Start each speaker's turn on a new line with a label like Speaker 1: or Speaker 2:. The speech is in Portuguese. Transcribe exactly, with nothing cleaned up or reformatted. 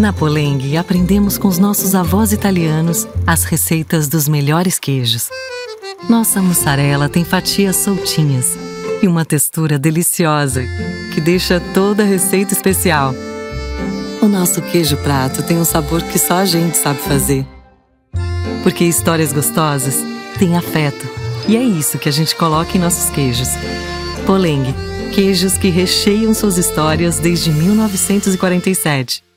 Speaker 1: Na Polenghi, aprendemos com os nossos avós italianos as receitas dos melhores queijos. Nossa mussarela tem fatias soltinhas e uma textura deliciosa que deixa toda a receita especial. O nosso queijo prato tem um sabor que só a gente sabe fazer. Porque histórias gostosas têm afeto, e é isso que a gente coloca em nossos queijos. Polenghi, queijos que recheiam suas histórias desde mil novecentos e quarenta e sete.